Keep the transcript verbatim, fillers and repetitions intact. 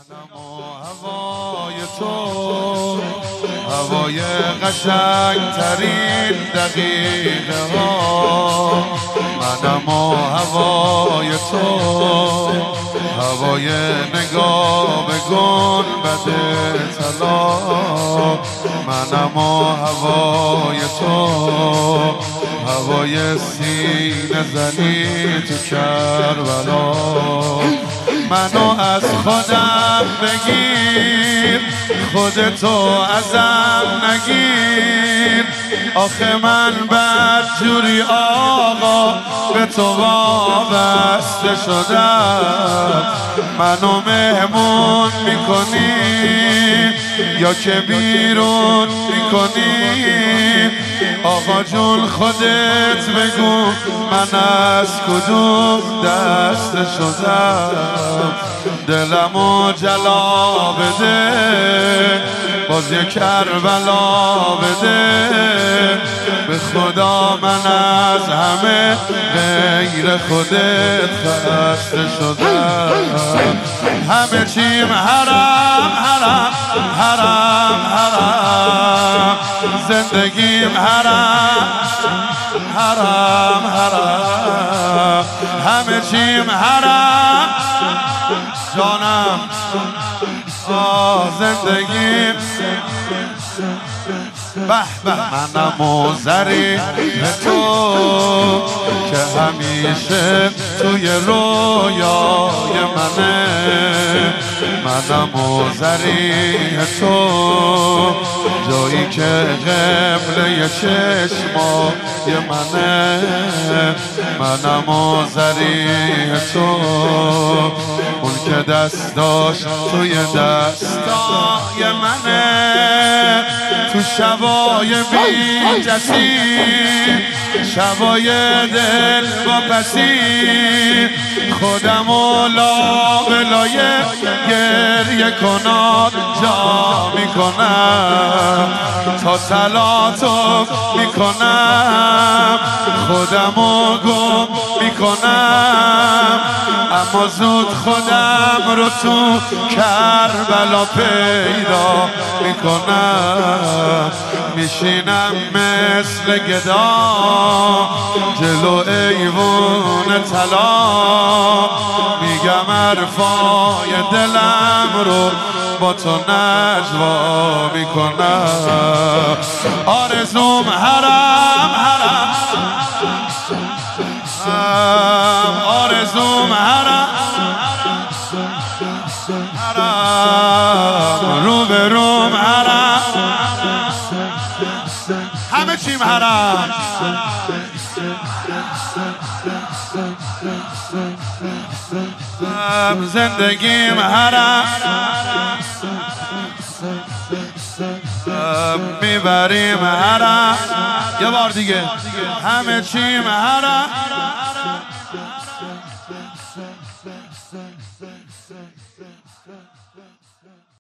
منم و هوای تو، هوای قشنگ ترین دقیقه ها. منم و هوای تو، هوای نگاه به گنبد طلا. منم و هوای تو، هوای سینه زنی تو کربلا. منو از خودم بگیر، خودتو ازم نگیر. آخه من بدجوری آقا به تو وابسته شدم. منو مهمون میکنی یا که بیرون میکنی؟ آقا جون خودت بگو من از کدوم دسته شدم. دلمو جلا بده، باز یه کربلا بده. به خدا من از همه غیر خودت خسته شدم. همه چیم حرام حرام حرام حرام، زندگیم حرام حرام حرام، همه چیم حرام جانم. آه زندگیم به به. منم و ظریف تو که همیشه توی رویای منه. منم و ظریف تو جایی که قبله چشمای منه. منم و ظریف تو اون که دست داشت توی دستای منه. تو شبای بی جسیر، شبای دل با پسیر، خودم و لابلای گریه کنار جا میکنم. تا صلاتو میکنم، خودم و گم میکنم. اما زود خودم رو تو کربلا پیدا میکنم. میشینم مثل گدا جلو ایوون طلا. میگم حرفای دلم رو با تو نجوا میکنم. آرزوم حرام حرام، آرزوم حرام حرام، رو به روم حرام، همه چیم حرام. زندگیم حرام، میبریم حرام. یه بار دیگه همه چیم حرام.